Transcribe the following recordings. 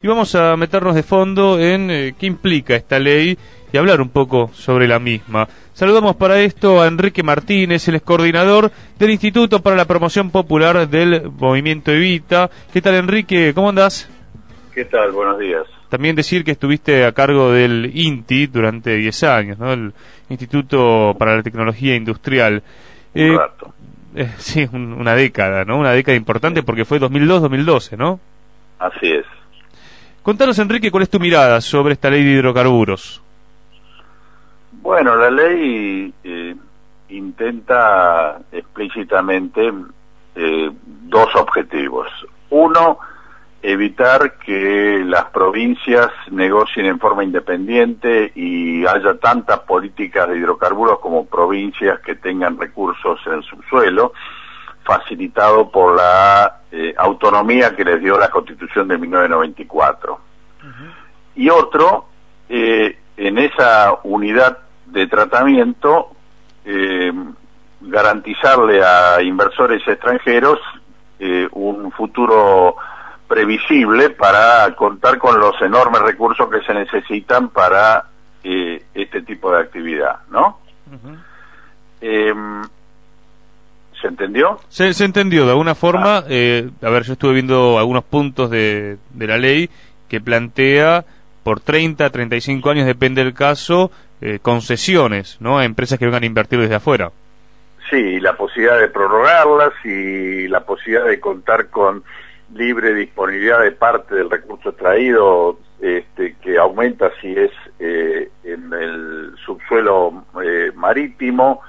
y vamos a meternos de fondo en qué implica esta ley y hablar un poco sobre la misma. Saludamos para esto a Enrique Martínez, él es coordinador del Instituto para la Promoción Popular del Movimiento Evita. ¿Qué tal, Enrique? ¿Cómo andás? ¿Qué tal? Buenos días. También decir que estuviste a cargo del INTI durante 10 años, ¿no? El Instituto para la Tecnología Industrial. Un rato. Sí, una década, ¿no? Una década importante porque fue 2002-2012, ¿no? Así es. Contanos, Enrique, ¿cuál es tu mirada sobre esta ley de hidrocarburos? Bueno, la ley intenta explícitamente dos objetivos. Uno, evitar que las provincias negocien en forma independiente y haya tantas políticas de hidrocarburos como provincias que tengan recursos en el subsuelo, facilitado por la autonomía que les dio la Constitución de 1994. Uh-huh. Y otro, en esa unidad de tratamiento, garantizarle a inversores extranjeros un futuro previsible para contar con los enormes recursos que se necesitan para este tipo de actividad, ¿no? Uh-huh. ¿Se entendió? Se entendió, de alguna forma. A ver, yo estuve viendo algunos puntos de la ley que plantea por 30, 35 años, depende del caso, concesiones, ¿no? A empresas que vengan a invertir desde afuera. Sí, la posibilidad de prorrogarlas y la posibilidad de contar con libre disponibilidad de parte del recurso extraído, que aumenta si es en el subsuelo marítimo,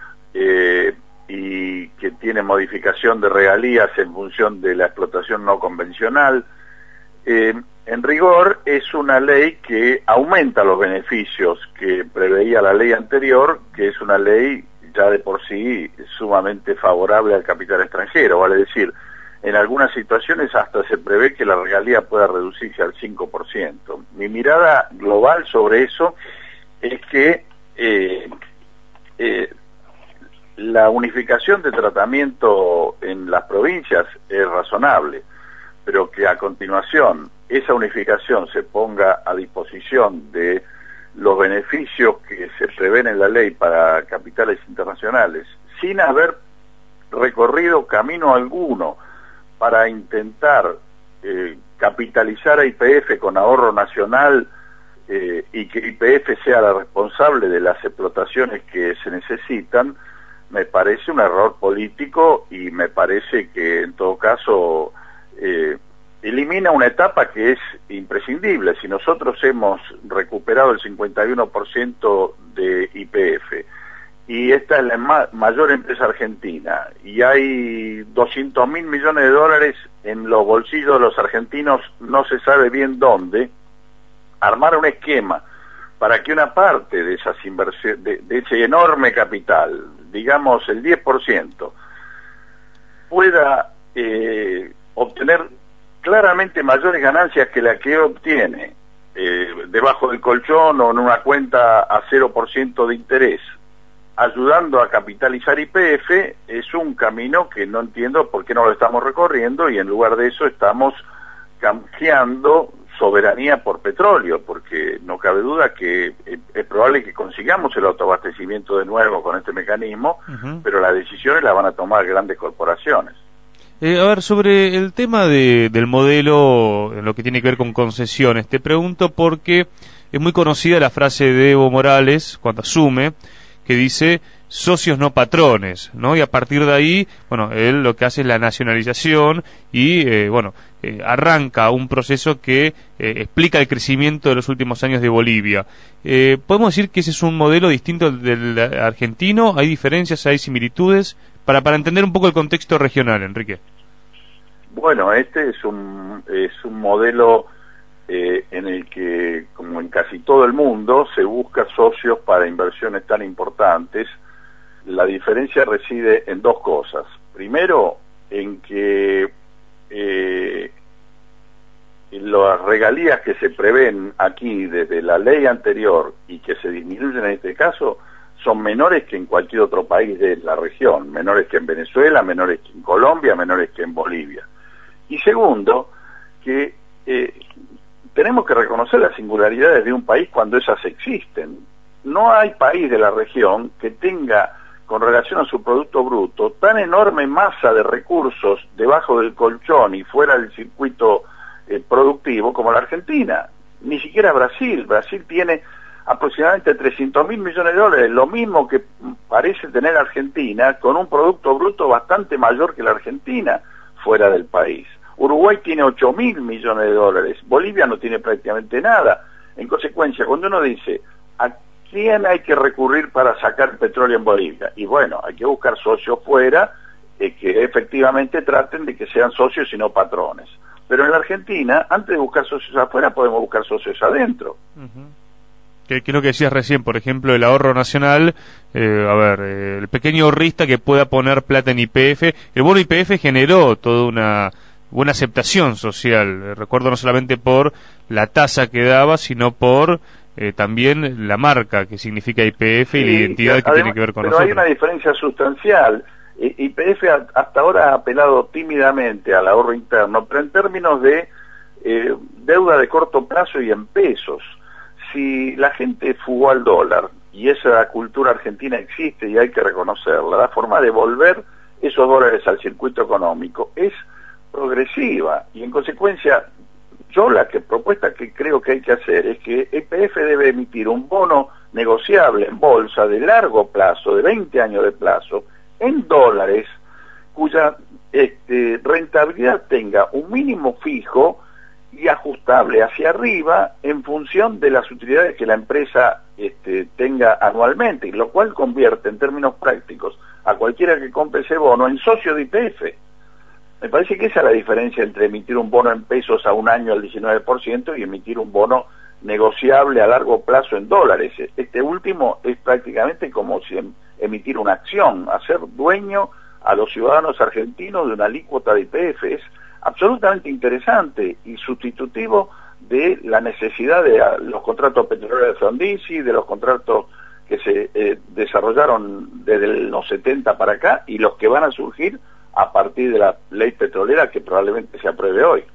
y que tiene modificación de regalías en función de la explotación no convencional. En rigor es una ley que aumenta los beneficios que preveía la ley anterior, que es una ley ya de por sí sumamente favorable al capital extranjero, vale decir, en algunas situaciones hasta se prevé que la regalía pueda reducirse al 5%. Mi mirada global sobre eso es que la unificación de tratamiento en las provincias es razonable, pero que a continuación esa unificación se ponga a disposición de los beneficios que se prevén en la ley para capitales internacionales, sin haber recorrido camino alguno para intentar capitalizar a YPF con ahorro nacional y que YPF sea la responsable de las explotaciones que se necesitan, me parece un error político y me parece que en todo caso elimina una etapa que es imprescindible. Si nosotros hemos recuperado el 51% de YPF y esta es la mayor empresa argentina y hay 200.000 millones de dólares en los bolsillos de los argentinos, no se sabe bien dónde, armar un esquema para que una parte de esas inversiones, de ese enorme capital, digamos el 10%, pueda obtener claramente mayores ganancias que la que obtiene debajo del colchón o en una cuenta a 0% de interés, ayudando a capitalizar YPF, es un camino que no entiendo por qué no lo estamos recorriendo y en lugar de eso estamos canjeando soberanía por petróleo, porque no cabe duda que es probable que consigamos el autoabastecimiento de nuevo con este mecanismo, uh-huh. Pero las decisiones las van a tomar grandes corporaciones. A ver, sobre el tema del modelo, en lo que tiene que ver con concesiones, te pregunto porque es muy conocida la frase de Evo Morales cuando asume, que dice socios no patrones, ¿no? Y a partir de ahí, bueno, él lo que hace es la nacionalización y, arranca un proceso que explica el crecimiento de los últimos años de Bolivia. ¿Podemos decir que ese es un modelo distinto del argentino? ¿Hay diferencias, hay similitudes? Para entender un poco el contexto regional, Enrique. Bueno, este es un modelo en el que, como en casi todo el mundo, se busca socios para inversiones tan importantes. La diferencia reside en dos cosas. Primero, en que las regalías que se prevén aquí desde la ley anterior y que se disminuyen en este caso son menores que en cualquier otro país de la región, menores que en Venezuela, menores que en Colombia, menores que en Bolivia. Y segundo, que tenemos que reconocer las singularidades de un país cuando esas existen. No hay país de la región que tenga, con relación a su Producto Bruto, tan enorme masa de recursos debajo del colchón y fuera del circuito productivo como la Argentina. Ni siquiera Brasil. Brasil tiene aproximadamente 300.000 millones de dólares, lo mismo que parece tener Argentina, con un Producto Bruto bastante mayor que la Argentina fuera del país. Uruguay tiene 8.000 millones de dólares, Bolivia no tiene prácticamente nada. En consecuencia, cuando uno dice, ¿a quién hay que recurrir para sacar petróleo en Bolivia? Y bueno, hay que buscar socios fuera que efectivamente traten de que sean socios y no patrones. Pero en la Argentina, antes de buscar socios afuera, podemos buscar socios adentro. Que es lo que decías recién, por ejemplo, el ahorro nacional, el pequeño ahorrista que pueda poner plata en YPF. El bono YPF generó toda una buena aceptación social, recuerdo no solamente por la tasa que daba, sino por también la marca que significa YPF y la identidad que tiene que ver con pero nosotros. Hay una diferencia sustancial. YPF hasta ahora ha apelado tímidamente al ahorro interno, pero en términos de deuda de corto plazo y en pesos. Si la gente fugó al dólar, y esa cultura argentina existe y hay que reconocerla, la forma de volver esos dólares al circuito económico es progresiva, y en consecuencia yo la propuesta que creo que hay que hacer es que YPF debe emitir un bono negociable en bolsa de largo plazo, de 20 años de plazo, en dólares, cuya rentabilidad tenga un mínimo fijo y ajustable hacia arriba en función de las utilidades que la empresa tenga anualmente, lo cual convierte en términos prácticos a cualquiera que compre ese bono en socio de YPF. Me parece que esa es la diferencia entre emitir un bono en pesos a un año al 19% y emitir un bono negociable a largo plazo en dólares. Este último es prácticamente como si emitir una acción, hacer dueño a los ciudadanos argentinos de una alícuota de YPF. Es absolutamente interesante y sustitutivo de la necesidad de los contratos petroleros de Frondizi, de los contratos que se desarrollaron desde los 70 para acá y los que van a surgir a partir de la ley petrolera que probablemente se apruebe hoy.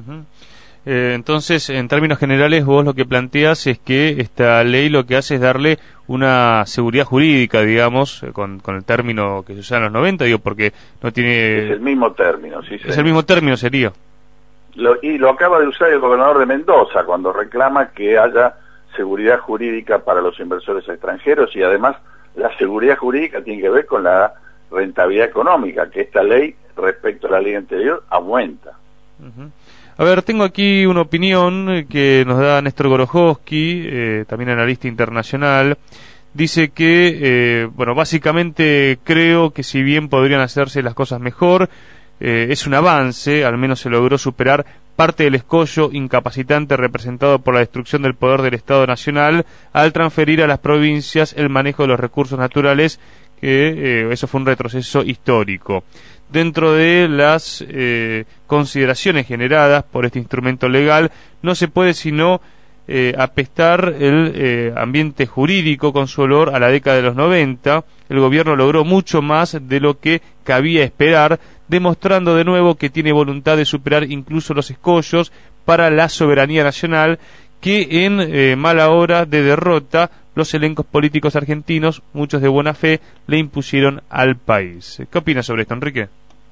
Entonces, en términos generales, vos lo que planteas es que esta ley lo que hace es darle una seguridad jurídica, digamos, con el término que se usa en los 90, digo, porque no tiene... Es el mismo término, sí. Es el mismo término, sería. Lo acaba de usar el gobernador de Mendoza cuando reclama que haya seguridad jurídica para los inversores extranjeros, y además la seguridad jurídica tiene que ver con la rentabilidad económica, que esta ley, respecto a la ley anterior, aumenta. A ver, tengo aquí una opinión que nos da Néstor Gorojowski, también analista internacional. Dice que, básicamente creo que si bien podrían hacerse las cosas mejor, es un avance, al menos se logró superar parte del escollo incapacitante representado por la destrucción del poder del Estado Nacional al transferir a las provincias el manejo de los recursos naturales, que eso fue un retroceso histórico. Dentro de las consideraciones generadas por este instrumento legal, no se puede sino apestar el ambiente jurídico con su olor a la década de los 90. El gobierno logró mucho más de lo que cabía esperar, demostrando de nuevo que tiene voluntad de superar incluso los escollos para la soberanía nacional que en mala hora de derrota los elencos políticos argentinos, muchos de buena fe, le impusieron al país. ¿Qué opinas sobre esto, Enrique?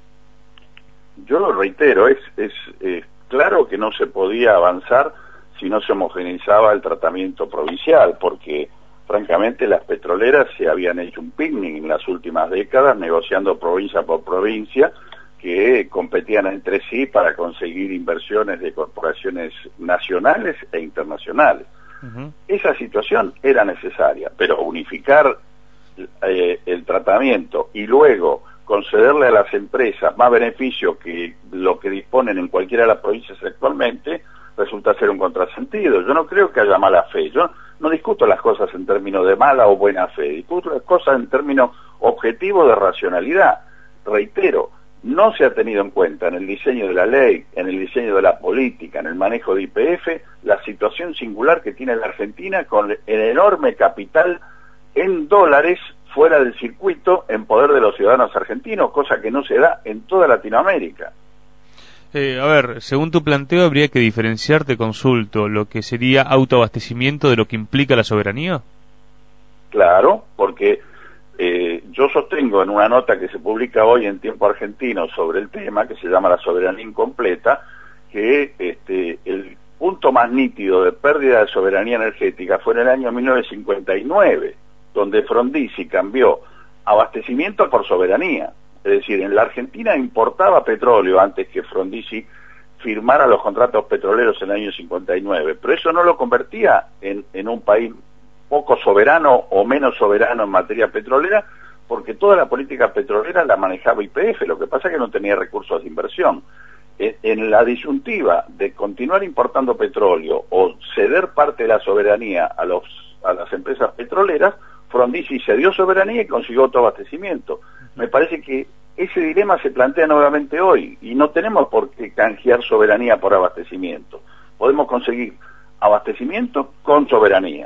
Yo lo reitero, es claro que no se podía avanzar si no se homogeneizaba el tratamiento provincial, porque francamente las petroleras se habían hecho un picnic en las últimas décadas, negociando provincia por provincia, que competían entre sí para conseguir inversiones de corporaciones nacionales e internacionales. Esa situación era necesaria, pero unificar el tratamiento y luego concederle a las empresas más beneficio que lo que disponen en cualquiera de las provincias actualmente resulta ser un contrasentido. Yo no creo que haya mala fe, yo no discuto las cosas en términos de mala o buena fe, discuto las cosas en términos objetivos de racionalidad. Reitero, no se ha tenido en cuenta en el diseño de la ley, en el diseño de la política, en el manejo de YPF, la situación singular que tiene la Argentina con el enorme capital en dólares fuera del circuito en poder de los ciudadanos argentinos, cosa que no se da en toda Latinoamérica. A ver, según tu planteo, habría que diferenciar, te consulto, lo que sería autoabastecimiento de lo que implica la soberanía. Claro, porque yo sostengo en una nota que se publica hoy en Tiempo Argentino sobre el tema, que se llama La soberanía incompleta, que el punto más nítido de pérdida de soberanía energética fue en el año 1959, donde Frondizi cambió abastecimiento por soberanía. Es decir, en la Argentina importaba petróleo antes que Frondizi firmara los contratos petroleros en el año 59, pero eso no lo convertía en un país poco soberano o menos soberano en materia petrolera, porque toda la política petrolera la manejaba YPF, lo que pasa es que no tenía recursos de inversión. En la disyuntiva de continuar importando petróleo o ceder parte de la soberanía a las empresas petroleras, Frondizi cedió soberanía y consiguió autoabastecimiento. Me parece que ese dilema se plantea nuevamente hoy y no tenemos por qué canjear soberanía por abastecimiento. Podemos conseguir abastecimiento con soberanía.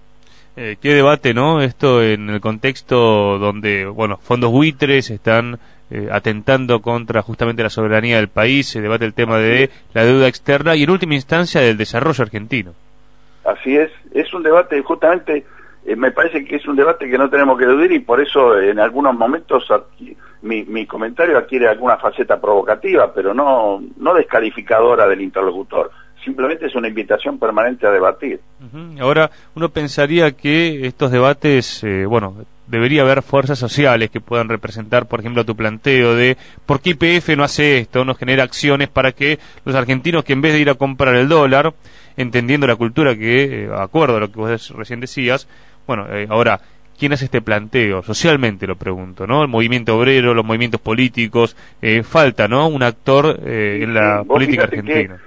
Qué debate, ¿no? Esto en el contexto donde, bueno, fondos buitres están atentando contra justamente la soberanía del país, se debate el tema de la deuda externa y en última instancia del desarrollo argentino. Así es un debate justamente, me parece que es un debate que no tenemos que eludir y por eso en algunos momentos mi comentario adquiere alguna faceta provocativa, pero no descalificadora del interlocutor. Simplemente es una invitación permanente a debatir. Ahora, uno pensaría que estos debates, debería haber fuerzas sociales que puedan representar, por ejemplo, tu planteo de por qué YPF no hace esto, no genera acciones para que los argentinos, que en vez de ir a comprar el dólar, entendiendo la cultura que, acuerdo a lo que vos recién decías, ahora, ¿quién hace este planteo? Socialmente lo pregunto, ¿no? El movimiento obrero, los movimientos políticos, falta, ¿no? Un actor en la política argentina.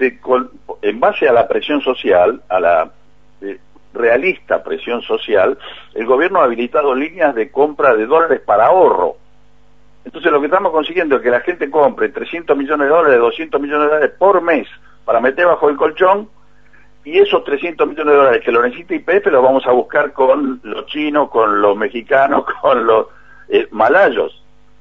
En base a la presión social, a la realista presión social, el gobierno ha habilitado líneas de compra de dólares para ahorro. Entonces lo que estamos consiguiendo es que la gente compre 300 millones de dólares, 200 millones de dólares por mes para meter bajo el colchón, y esos 300 millones de dólares que lo necesita YPF los vamos a buscar con los chinos, con los mexicanos, con los malayos.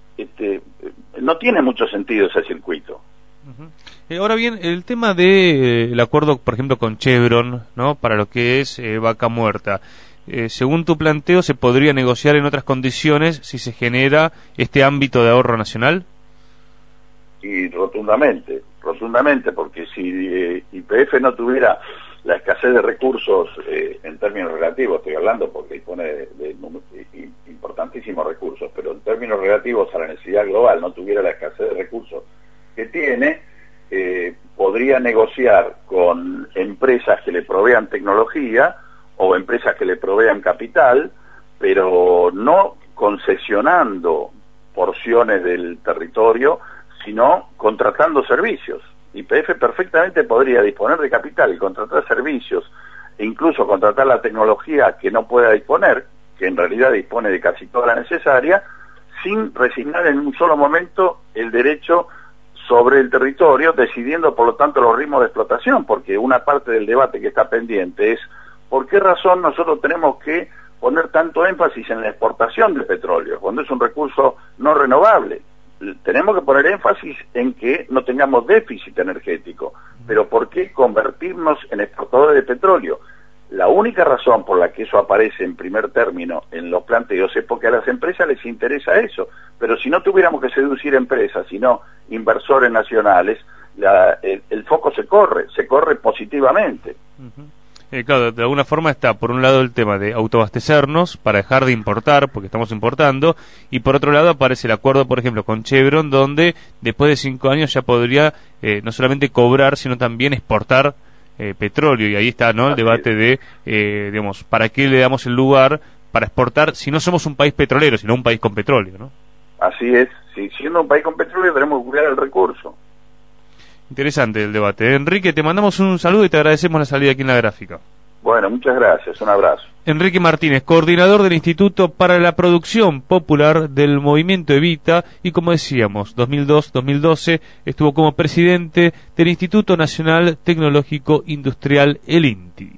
No tiene mucho sentido ese circuito. Ahora bien, el tema de el acuerdo, por ejemplo, con Chevron, ¿no? Para lo que es Vaca Muerta. Según tu planteo, ¿se podría negociar en otras condiciones si se genera este ámbito de ahorro nacional? Y rotundamente, porque si YPF no tuviera la escasez de recursos en términos relativos, estoy hablando porque dispone de importantísimos recursos, pero en términos relativos a la necesidad global no tuviera la escasez de recursos que tiene, podría negociar con empresas que le provean tecnología o empresas que le provean capital, pero no concesionando porciones del territorio, sino contratando servicios. YPF perfectamente podría disponer de capital y contratar servicios, e incluso contratar la tecnología que no pueda disponer, que en realidad dispone de casi toda la necesaria, sin resignar en un solo momento el derecho sobre el territorio, decidiendo por lo tanto los ritmos de explotación, porque una parte del debate que está pendiente es ¿por qué razón nosotros tenemos que poner tanto énfasis en la exportación de petróleo, cuando es un recurso no renovable? Tenemos que poner énfasis en que no tengamos déficit energético, pero ¿por qué convertirnos en exportadores de petróleo? La única razón por la que eso aparece en primer término en los planteos es porque a las empresas les interesa eso, pero si no tuviéramos que seducir empresas, sino inversores nacionales, el foco se corre positivamente. Claro, de alguna forma está por un lado el tema de autoabastecernos para dejar de importar, porque estamos importando, y por otro lado aparece el acuerdo, por ejemplo, con Chevron, donde después de 5 años ya podría no solamente cobrar, sino también exportar petróleo, y ahí está, ¿no? El debate de, ¿para qué le damos el lugar para exportar si no somos un país petrolero, sino un país con petróleo, ¿no? Así es, si siendo un país con petróleo tenemos que cuidar el recurso. Interesante el debate. Enrique, te mandamos un saludo y te agradecemos la salida aquí en La Gráfica. Bueno, muchas gracias, un abrazo. Enrique Martínez, coordinador del Instituto para la Producción Popular del Movimiento Evita, y como decíamos, 2002-2012 estuvo como presidente del Instituto Nacional Tecnológico Industrial, el INTI.